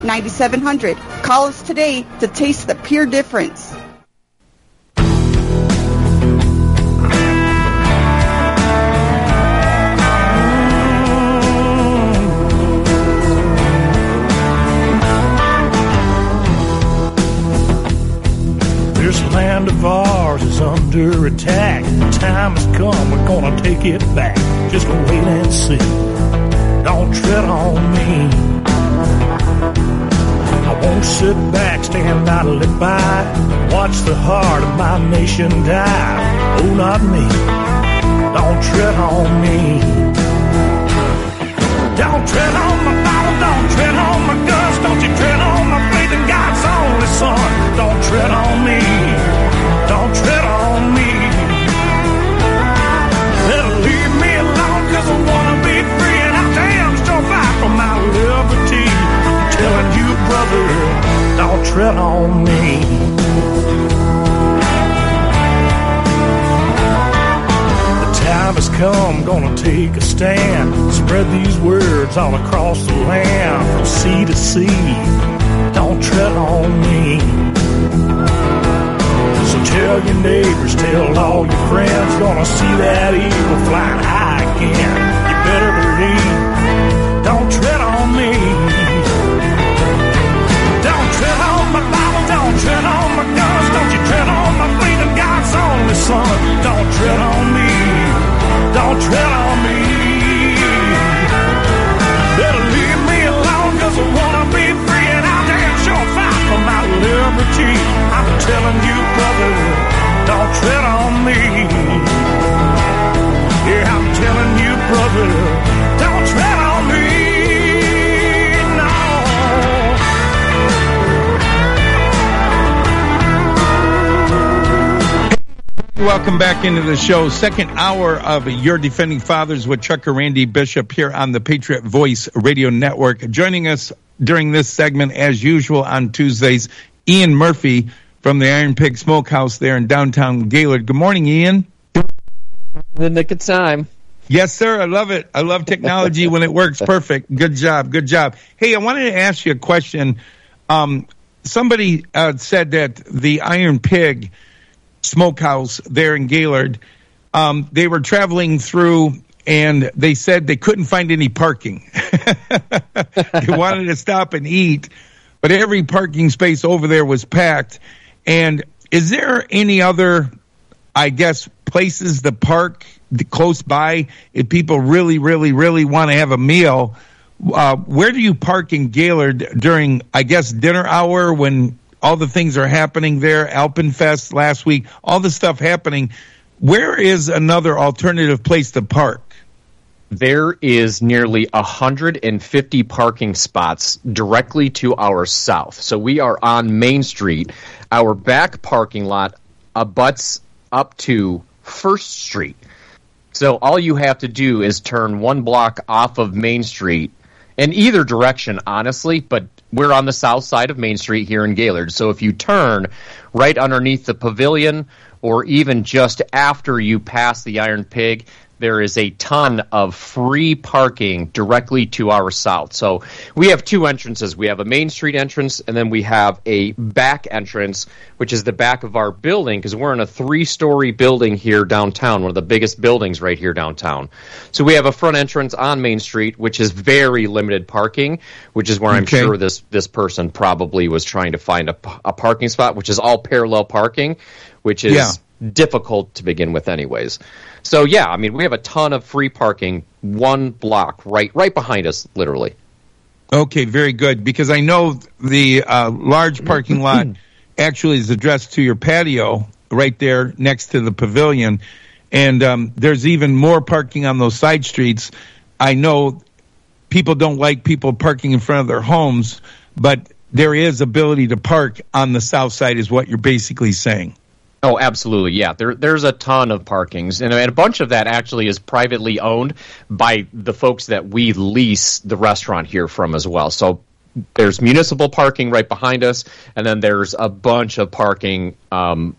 9700. Call us today to taste the pure difference. This land of ours is under attack. The time has come, we're gonna take it back. Just wait and see. Don't tread on me. I won't sit back, stand idly by, watch the heart of my nation die. Oh, not me. Don't tread on me. Don't tread on my Bible, don't tread on my guns, don't you tread on my faith in God's only Son. Don't tread on me. Don't tread on me. Better leave me alone, 'cause I wanna be free, and I damn sure fight for my liberty. I'm telling you, brother, don't tread on me. The time has come, gonna take a stand. Spread these words all across the land, from sea to sea. Don't tread on me. So tell your neighbors, tell all your friends, gonna see that eagle flying high again. You better believe. Don't tread on me. Don't tread on my Bible, don't tread on my guns, don't you tread on my faith in God's only Son. Don't tread on me. Don't tread on me. Better leave me alone, 'cause I wanna be free, and I'll damn sure fight for my liberty. I'm telling you, brother, don't tread on me. Yeah, I'm telling you, brother, don't tread on me. No. Welcome back into the show. Second hour of Your Defending Fathers with Trucker Randy Bishop here on the Patriot Voice Radio Network. Joining us during this segment, as usual on Tuesdays, Ian Murphy from the Iron Pig Smokehouse there in downtown Gaylord. Good morning, Ian. The nick of time. Yes, sir. I love it. I love technology when it works perfect. Good job. Good job. Hey, I wanted to ask you a question. Somebody said that the Iron Pig Smokehouse there in Gaylord, they were traveling through and they said they couldn't find any parking. They wanted to stop and eat, but every parking space over there was packed. And is there any other, I guess, places to park close by if people really, really, really want to have a meal? Where do you park in Gaylord during, I guess, dinner hour when all the things are happening there? Alpenfest last week, all the stuff happening. Where is another alternative place to park? There is nearly 150 parking spots directly to our south. So we are on Main Street. Our back parking lot abuts up to First Street. So all you have to do is turn one block off of Main Street in either direction, honestly, but we're on the south side of Main Street here in Gaylord. So if you turn right underneath the pavilion or even just after you pass the Iron Pig, there is a ton of free parking directly to our south. So we have two entrances. We have a Main Street entrance, and then we have a back entrance, which is the back of our building, because we're in a 3-story building here downtown, one of the biggest buildings right here downtown. So we have a front entrance on Main Street, which is very limited parking, which is where I'm sure this person probably was trying to find a parking spot, which is all parallel parking, which is difficult to begin with anyways. So, yeah, I mean, we have a ton of free parking, one block right behind us, literally. Okay, very good, because I know the large parking lot actually is addressed to your patio right there next to the pavilion, and there's even more parking on those side streets. I know people don't like people parking in front of their homes, but there is ability to park on the south side is what you're basically saying. Oh, absolutely, yeah. There's a ton of parkings, and a bunch of that actually is privately owned by the folks that we lease the restaurant here from as well. So there's municipal parking right behind us, and then there's a bunch of parking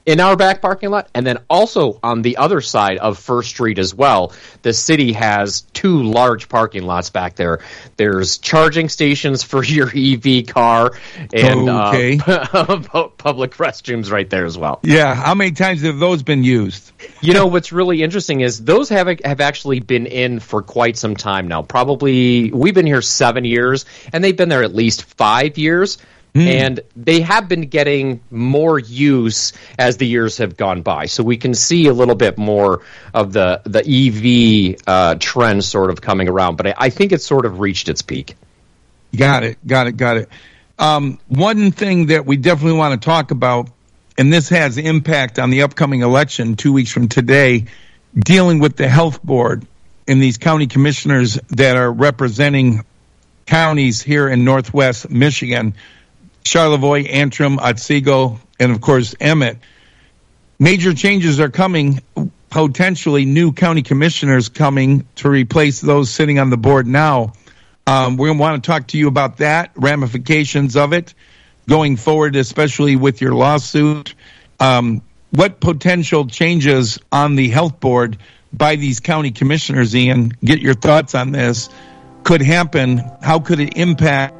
in our back parking lot, and then also on the other side of First Street as well. The city has 2 large parking lots back there. There's charging stations for your EV car and public restrooms right there as well. Yeah, how many times have those been used? You know, what's really interesting is those have actually been in for quite some time now. Probably, we've been here 7 years, and they've been there at least 5 years. And they have been getting more use as the years have gone by. So we can see a little bit more of the EV trend sort of coming around. But I think it's sort of reached its peak. Got it. One thing that we definitely want to talk about, and this has impact on the upcoming election 2 weeks from today, dealing with the health board and these county commissioners that are representing counties here in Northwest Michigan. Charlevoix, Antrim, Otsego, and of course Emmett. Major changes are coming, potentially new county commissioners coming to replace those sitting on the board now. We're going to want to talk to you about that, ramifications of it, going forward, especially with your lawsuit. What potential changes on the health board by these county commissioners, Ian, get your thoughts on this, could happen? How could it impact?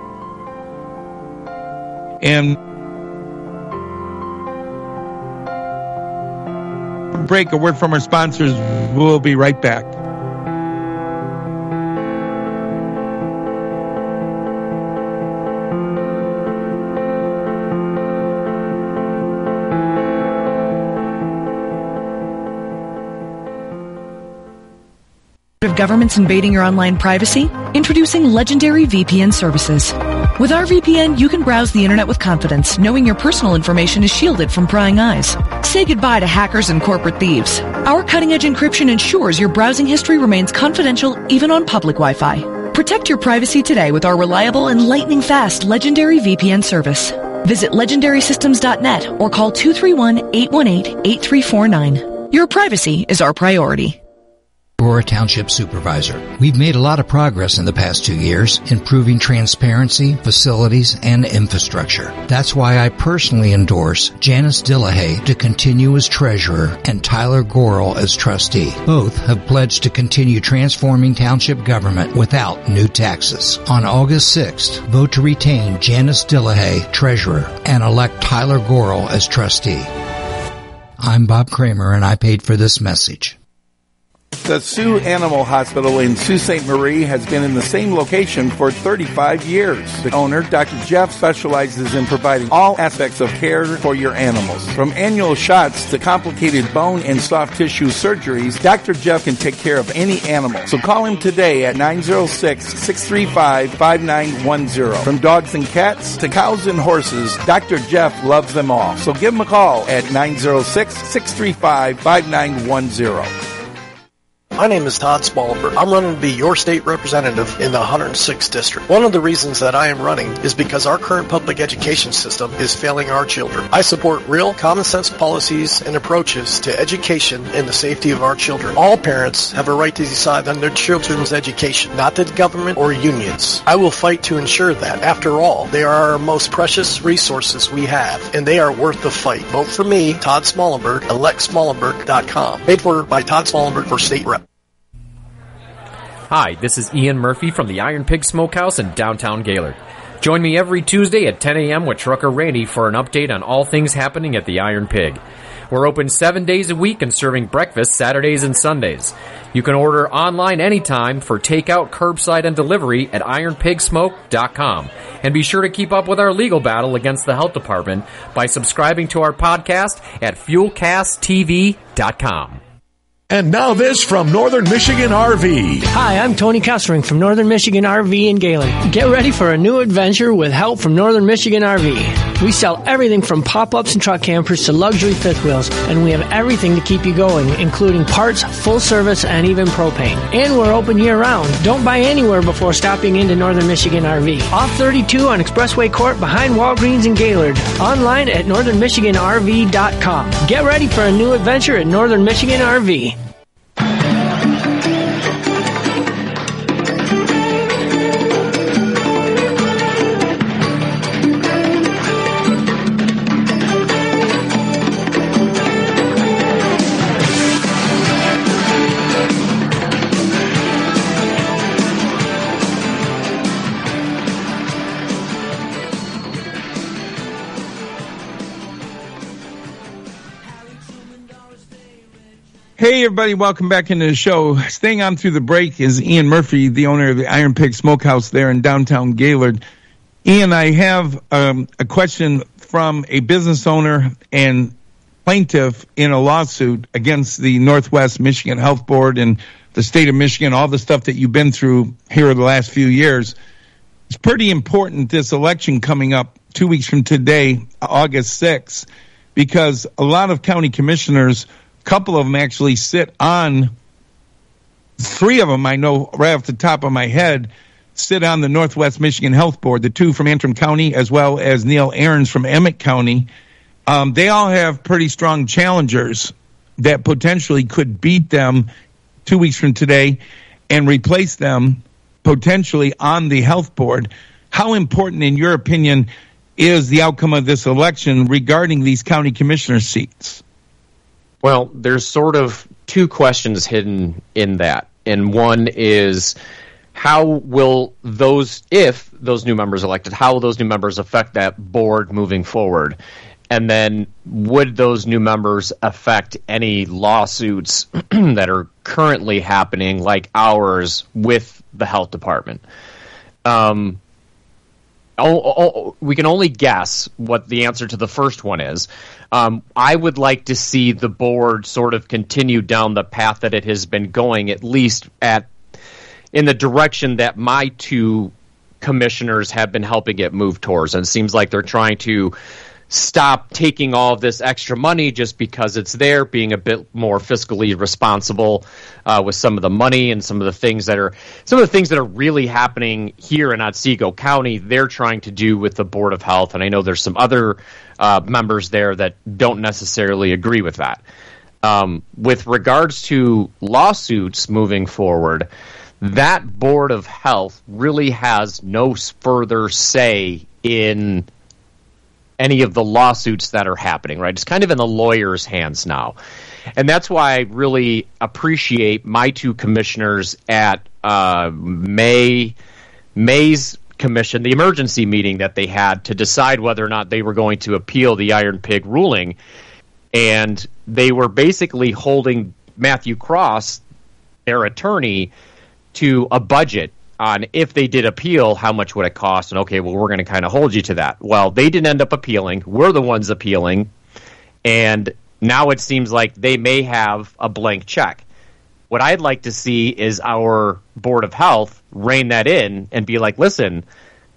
And break, a word from our sponsors. We'll be right back. Of governments invading your online privacy? Introducing Legendary VPN services. With our VPN, you can browse the internet with confidence, knowing your personal information is shielded from prying eyes. Say goodbye to hackers and corporate thieves. Our cutting-edge encryption ensures your browsing history remains confidential even on public Wi-Fi. Protect your privacy today with our reliable and lightning-fast Legendary VPN service. Visit legendarysystems.net or call 231-818-8349. Your privacy is our priority. Aurora Township Supervisor. We've made a lot of progress in the past 2 years, improving transparency, facilities, and infrastructure. That's why I personally endorse Janice Dillahay to continue as treasurer and Tyler Gorel as trustee. Both have pledged to continue transforming township government without new taxes. On August 6th, vote to retain Janice Dillahay, treasurer, and elect Tyler Gorel as trustee. I'm Bob Kramer, and I paid for this message. The Sioux Animal Hospital in Sault Ste. Marie has been in the same location for 35 years. The owner, Dr. Jeff, specializes in providing all aspects of care for your animals. From annual shots to complicated bone and soft tissue surgeries, Dr. Jeff can take care of any animal. So call him today at 906-635-5910. From dogs and cats to cows and horses, Dr. Jeff loves them all. So give him a call at 906-635-5910. My name is Todd Smallberg. I'm running to be your state representative in the 106th District. One of the reasons that I am running is because our current public education system is failing our children. I support real, common sense policies and approaches to education and the safety of our children. All parents have a right to decide on their children's education, not the government or unions. I will fight to ensure that. After all, they are our most precious resources we have, and they are worth the fight. Vote for me, Todd Smallberg, electsmallenberg.com. Paid for by Todd Smallberg for state rep. Hi, this is Ian Murphy from the Iron Pig Smokehouse in downtown Gaylord. Join me every Tuesday at 10 a.m. with Trucker Randy for an update on all things happening at the Iron Pig. We're open 7 days a week and serving breakfast Saturdays and Sundays. You can order online anytime for takeout, curbside, and delivery at ironpigsmoke.com. And be sure to keep up with our legal battle against the health department by subscribing to our podcast at fuelcasttv.com. And now this from Northern Michigan RV. Hi, I'm Tony Kessering from Northern Michigan RV in Gaylord. Get ready for a new adventure with help from Northern Michigan RV. We sell everything from pop-ups and truck campers to luxury fifth wheels, and we have everything to keep you going, including parts, full service, and even propane. And we're open year-round. Don't buy anywhere before stopping into Northern Michigan RV. Off 32 on Expressway Court behind Walgreens in Gaylord. Online at northernmichiganrv.com. Get ready for a new adventure at Northern Michigan RV. Hey, everybody, welcome back into the show. Staying on through the break is Ian Murphy, the owner of the Iron Pig Smokehouse there in downtown Gaylord. Ian, I have a question from a business owner and plaintiff in a lawsuit against the Northwest Michigan Health Board and the state of Michigan, all the stuff that you've been through here the last few years. It's pretty important, this election coming up 2 weeks from today, August 6th, because a lot of county commissioners, a couple of them actually sit on, 3 of them I know right off the top of my head, sit on the Northwest Michigan Health Board, the 2 from Antrim County as well as Neil Ahrens from Emmett County. They all have pretty strong challengers that potentially could beat them 2 weeks from today and replace them potentially on the health board. How important, in your opinion, is the outcome of this election regarding these county commissioner seats? Well, there's sort of 2 questions hidden in that. And one is, how will those, if those new members elected, how will those new members affect that board moving forward? And then would those new members affect any lawsuits that are currently happening, like ours, with the health department? We can only guess what the answer to the first one is. I would like to see the board sort of continue down the path that it has been going, at least in the direction that my 2 commissioners have been helping it move towards. And it seems like they're trying to stop taking all of this extra money just because it's there, being a bit more fiscally responsible with some of the money and some of the things that are really happening here in Otsego County. They're trying to do with the Board of Health, and I know there's some other members there that don't necessarily agree with that. With regards to lawsuits moving forward, that Board of Health really has no further say in any of the lawsuits that are happening, right? It's kind of in the lawyers' hands now. And that's why I really appreciate my 2 commissioners at May's commission, the emergency meeting that they had to decide whether or not they were going to appeal the Iron Pig ruling. And they were basically holding Matthew Cross, their attorney, to a budget on if they did appeal, how much would it cost? And okay, well, we're going to kind of hold you to that. Well, they didn't end up appealing. We're the ones appealing. And now it seems like they may have a blank check. What I'd like to see is our Board of Health rein that in and be like, listen,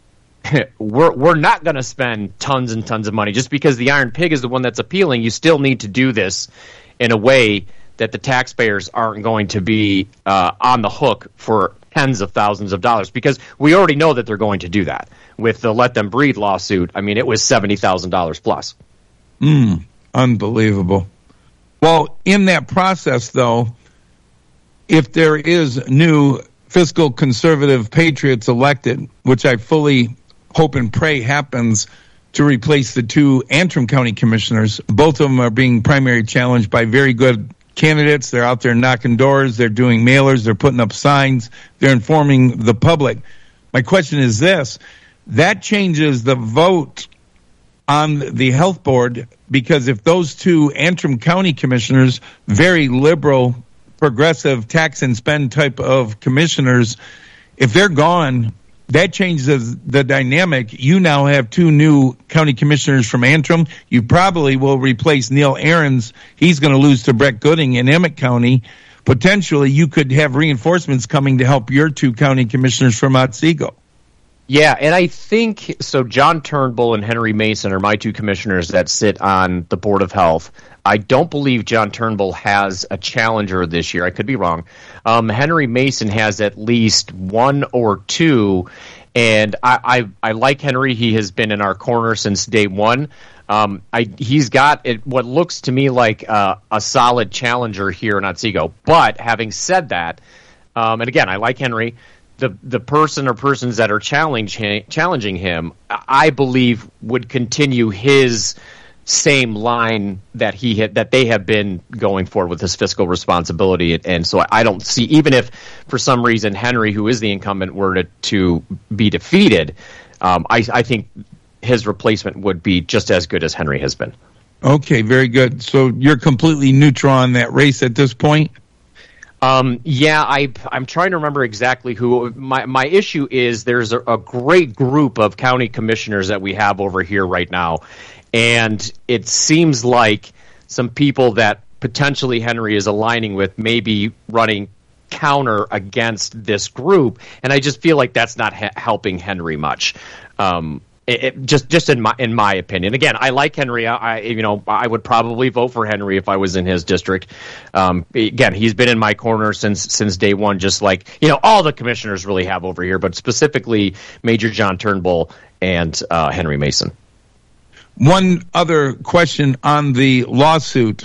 we're not going to spend tons and tons of money. Just because the Iron Pig is the one that's appealing, you still need to do this in a way that the taxpayers aren't going to be on the hook for tens of thousands of dollars, because we already know that they're going to do that. With the Let Them Breathe lawsuit, I mean, it was $70,000 plus. Unbelievable. Well, in that process, though, if there is new fiscal conservative patriots elected, which I fully hope and pray happens to replace the 2 Antrim County commissioners, both of them are being primary challenged by very good candidates. They're out there knocking doors. They're doing mailers. They're putting up signs. They're informing the public. My question is this. That changes the vote on the health board, because if those 2 Antrim County commissioners, very liberal, progressive, tax and spend type of commissioners, if they're gone, that changes the dynamic. You now have 2 new county commissioners from Antrim. You probably will replace Neil Ahrens. He's going to lose to Brett Gooding in Emmett County. Potentially, you could have reinforcements coming to help your 2 county commissioners from Otsego. Yeah, and I think, so John Turnbull and Henry Mason are my 2 commissioners that sit on the Board of Health. I don't believe John Turnbull has a challenger this year. I could be wrong. Henry Mason has at least 1 or 2, and I like Henry. He has been in our corner since day one. He's got what looks to me like a solid challenger here in Otsego. But having said that, and again, I like Henry. The person or persons that are challenging him, I believe, would continue his same line that they have been going forward with his fiscal responsibility. And so I don't see, even if for some reason Henry, who is the incumbent, were to be defeated, I think his replacement would be just as good as Henry has been. Okay, very good. So you're completely neutral on that race at this point? Yeah, I'm trying to remember exactly who. My issue is there's a great group of county commissioners that we have over here right now, and it seems like some people that potentially Henry is aligning with may be running counter against this group, and I just feel like that's not helping Henry much. Just in my opinion. Again, I like Henry. I would probably vote for Henry if I was in his district. Again, he's been in my corner since day one, just like all the commissioners really have over here, but specifically Major John Turnbull and Henry Mason. One other question on the lawsuit,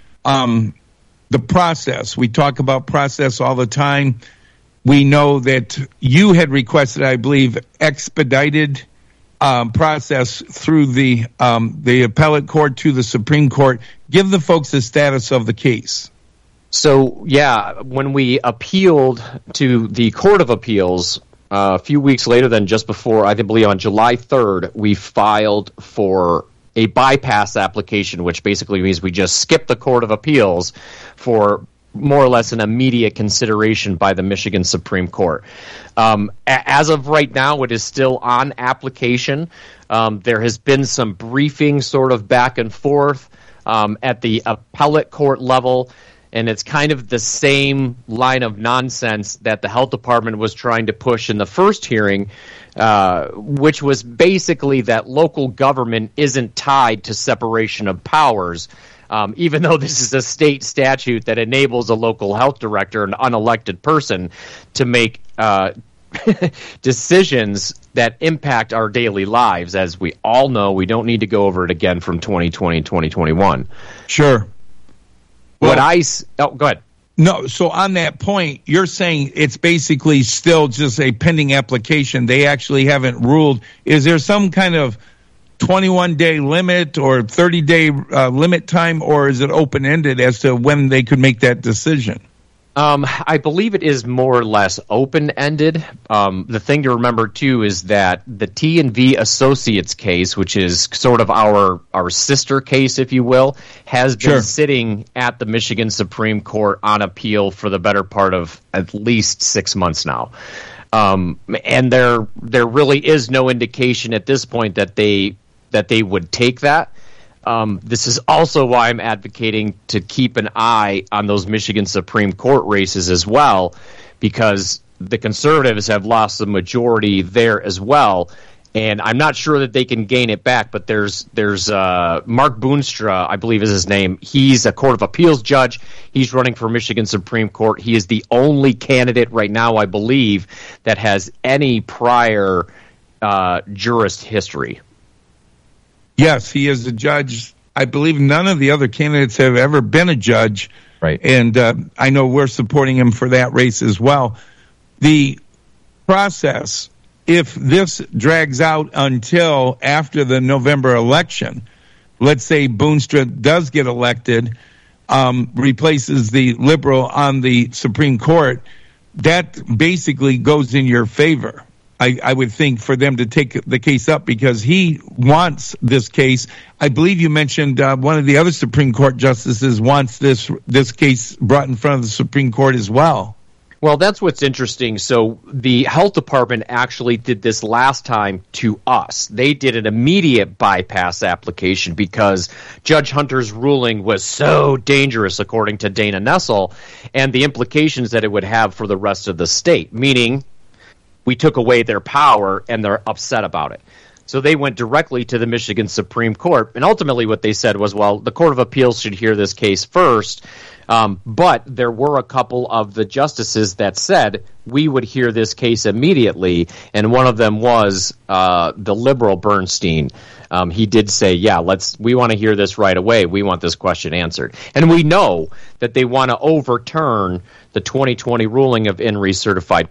the process. We talk about process all the time. We know that you had requested, I believe, expedited process through the appellate court to the Supreme Court. Give the folks the status of the case. So, yeah, when we appealed to the Court of Appeals a few weeks later than just before, I believe on July 3rd, we filed for a bypass application, which basically means we just skip the Court of Appeals for more or less an immediate consideration by the Michigan Supreme Court. As of right now, it is still on application. There has been some briefing sort of back and forth at the appellate court level, and it's kind of the same line of nonsense that the health department was trying to push in the first hearing, which was basically that local government isn't tied to separation of powers. Even though this is a state statute that enables a local health director, an unelected person, to make decisions that impact our daily lives. As we all know, we don't need to go over it again from 2020 and 2021. Sure. Go ahead. No, so on that point, you're saying it's basically still just a pending application. They actually haven't ruled. Is there some kind of 21-day limit or 30-day limit time, or is it open-ended as to when they could make that decision? I believe it is more or less open-ended. The thing to remember, too, is that the T&V Associates case, which is sort of our sister case, if you will, has been sitting at the Michigan Supreme Court on appeal for the better part of at least 6 months now. And there really is no indication at this point that they would take that. This is also why I'm advocating to keep an eye on those Michigan Supreme Court races as well, because the conservatives have lost the majority there as well, and I'm not sure that they can gain it back. But there's Mark Boonstra, I believe is his name. He's a Court of Appeals judge. He's running for Michigan Supreme Court. He is the only candidate right now, I believe, that has any prior jurist history. Yes, he is a judge. I believe none of the other candidates have ever been a judge. Right. And I know we're supporting him for that race as well. The process, if this drags out until after the November election, let's say Boonstra does get elected, replaces the liberal on the Supreme Court, that basically goes in your favor. I would think, for them to take the case up, because he wants this case. I believe you mentioned one of the other Supreme Court justices wants this case brought in front of the Supreme Court as well. Well, that's what's interesting. So the health department actually did this last time to us. They did an immediate bypass application because Judge Hunter's ruling was so dangerous, according to Dana Nessel, and the implications that it would have for the rest of the state, meaning we took away their power, and they're upset about it. So they went directly to the Michigan Supreme Court, and ultimately what they said was, well, the Court of Appeals should hear this case first, but there were a couple of the justices that said we would hear this case immediately, and one of them was the liberal Bernstein. He did say, yeah, we want to hear this right away. We want this question answered. And we know that they want to overturn the 2020 ruling of INRI certified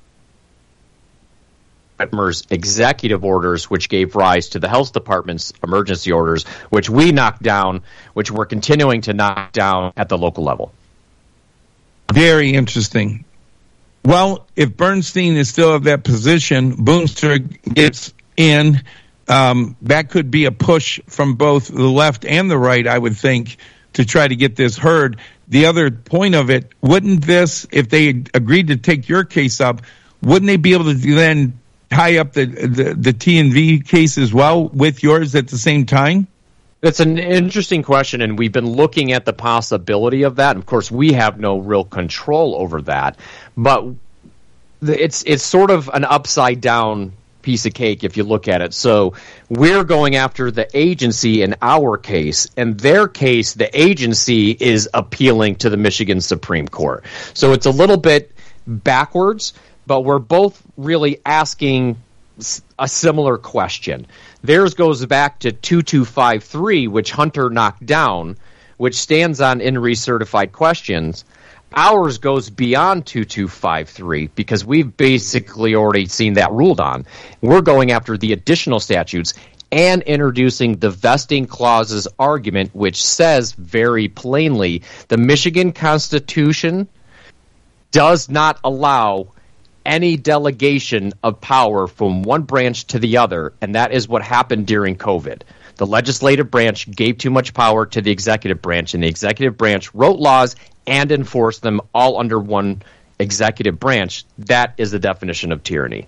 executive orders, which gave rise to the health department's emergency orders, which we knocked down, which we're continuing to knock down at the local level. Very interesting. Well, if Bernstein is still at that position, Boonstra gets in, that could be a push from both the left and the right, I would think, to try to get this heard. The other point of it, wouldn't this, if they agreed to take your case up, wouldn't they be able to then tie up the T&V case as well with yours at the same time? It's an interesting question, and we've been looking at the possibility of that. Of course, we have no real control over that, but it's sort of an upside down piece of cake if you look at it. So we're going after the agency in our case. In their case, the agency is appealing to the Michigan Supreme Court. So it's a little bit backwards, but we're both really asking a similar question. Theirs goes back to 2253, which Hunter knocked down, which stands on in recertified questions. Ours goes beyond 2253 because we've basically already seen that ruled on. We're going after the additional statutes and introducing the vesting clauses argument, which says very plainly the Michigan Constitution does not allow any delegation of power from one branch to the other, and that is what happened during COVID. The legislative branch gave too much power to the executive branch, and the executive branch wrote laws and enforce them all under one executive branch. That is the definition of tyranny.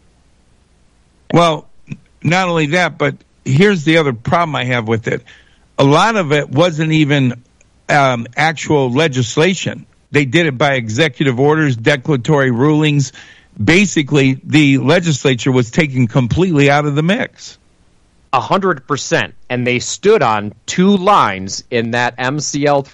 Well, not only that, but here's the other problem I have with it. A lot of it wasn't even actual legislation. They did it by executive orders, declaratory rulings. Basically, the legislature was taken completely out of the mix. 100%, and they stood on two lines in that MCL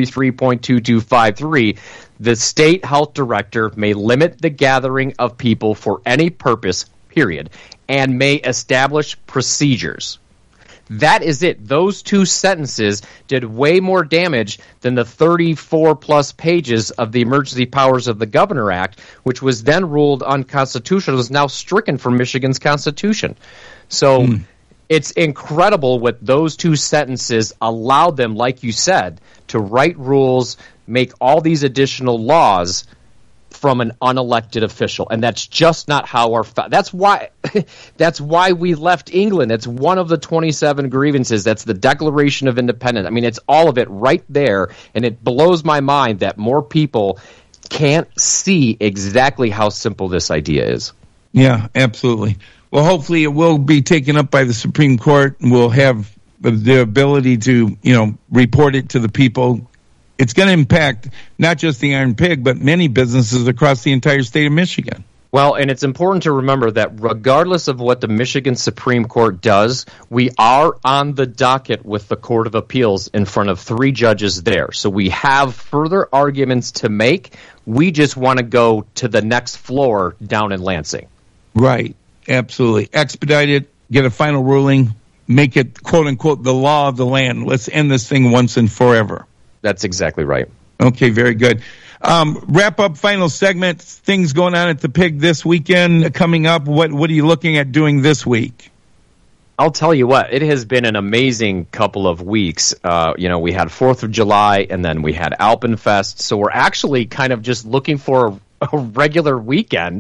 333.2253. The state health director may limit the gathering of people for any purpose, period, and may establish procedures. That is it. Those two sentences did way more damage than the 34-plus pages of the Emergency Powers of the Governor Act, which was then ruled unconstitutional, is now stricken from Michigan's Constitution. So it's incredible what those two sentences allowed them, like you said, to write rules, make all these additional laws from an unelected official, and that's just not how our that's why we left England. It's one of the 27 grievances. That's the Declaration of Independence. I mean, it's all of it right there, and it blows my mind that more people can't see exactly how simple this idea is. Yeah, absolutely. Well, hopefully it will be taken up by the Supreme Court, and we'll have the ability to, report it to the people. It's going to impact not just the Iron Pig, but many businesses across the entire state of Michigan. Well, and it's important to remember that regardless of what the Michigan Supreme Court does, we are on the docket with the Court of Appeals in front of 3 judges there. So we have further arguments to make. We just want to go to the next floor down in Lansing. Right. Absolutely. Expedite it, get a final ruling, make it, quote unquote, the law of the land. Let's end this thing once and forever. That's exactly right. Okay, very good. Wrap up final segment. Things going on at the Pig this weekend coming up. What are you looking at doing this week? I'll tell you what, it has been an amazing couple of weeks. We had 4th of July, and then we had Alpenfest. So we're actually kind of just looking for a regular weekend.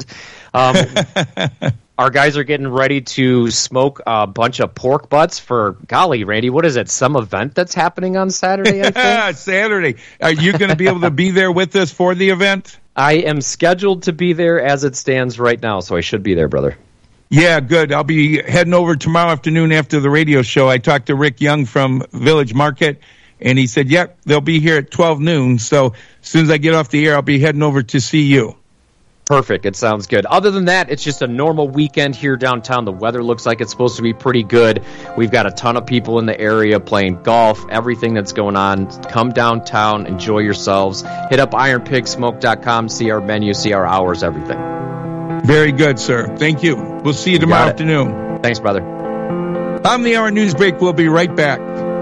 Our guys are getting ready to smoke a bunch of pork butts for, golly, Randy, what is it, some event that's happening on Saturday, I think? Saturday. Are you going to be able to be there with us for the event? I am scheduled to be there as it stands right now, so I should be there, brother. Yeah, good. I'll be heading over tomorrow afternoon after the radio show. I talked to Rick Young from Village Market, and he said, yep, they'll be here at 12 noon. So as soon as I get off the air, I'll be heading over to see you. Perfect. It sounds good. Other than that, it's just a normal weekend here downtown. The weather looks like it's supposed to be pretty good. We've got a ton of people in the area playing golf, everything that's going on. Come downtown, enjoy yourselves. Hit up ironpigsmoke.com, see our menu, see our hours, everything. Very good, sir. Thank you. We'll see you tomorrow afternoon. Thanks, brother. On the Hour News Break, we'll be right back.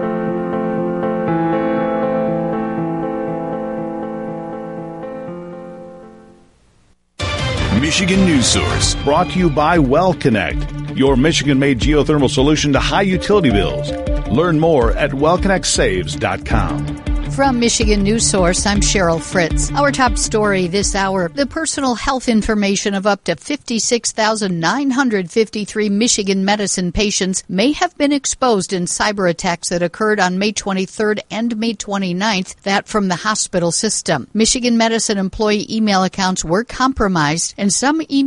Michigan News Source, brought to you by WellConnect, your Michigan-made geothermal solution to high utility bills. Learn more at wellconnectsaves.com. From Michigan News Source, I'm Cheryl Fritz. Our top story this hour, the personal health information of up to 56,953 Michigan medicine patients may have been exposed in cyber attacks that occurred on May 23rd and May 29th, that from the hospital system. Michigan medicine employee email accounts were compromised, and some email